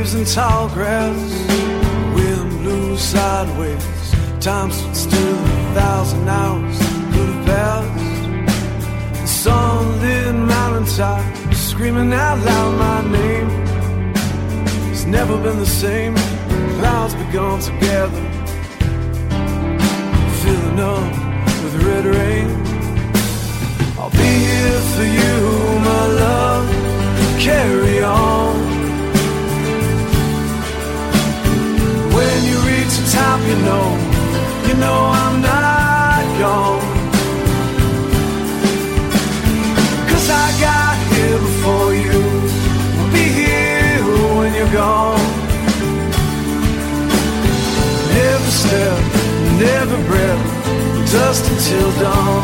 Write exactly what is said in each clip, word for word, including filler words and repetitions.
leaves and tall grass, wind blew sideways. Time stood still a thousand hours could have passed. The sunlit mountaintop screaming out loud my name. It's never been the same. Clouds begun together, filling up with red rain. I'll be here for you, my love. Carry on. When you reach the top, you know, you know I'm not gone. 'Cause I got here before you. I'll be here when you're gone. Every step and every breath, dust until dawn.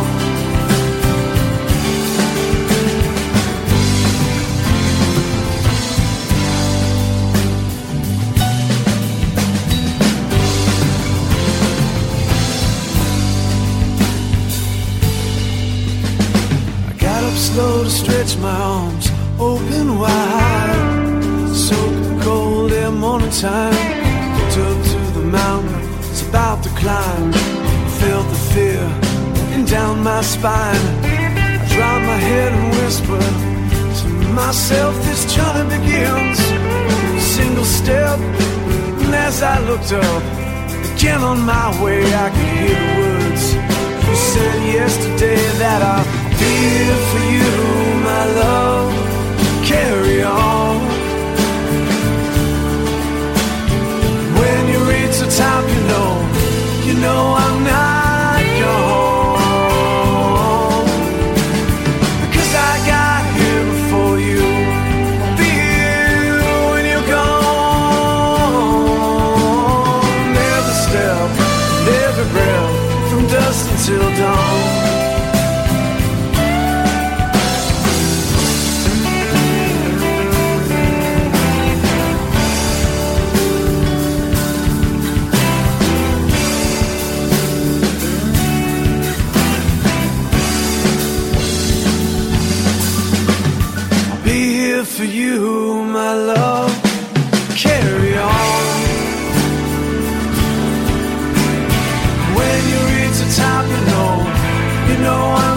Slow to stretch my arms open wide, soaking cold air morning time. Looked up to the mountain, it's about to climb. Felt the fear running down my spine. I dropped my head and whispered to myself, this journey begins. Single step, and as I looked up again on my way, I could hear the words you said yesterday, that I'll be here for you, my love. Carry on. When you reach the top, you know, you know I'm not gone. Because I got here before you. I'll be here when you're gone. Every step, every breath, from dusk until dawn. For you, my love, carry on. When you reach the top, you know, you know I'm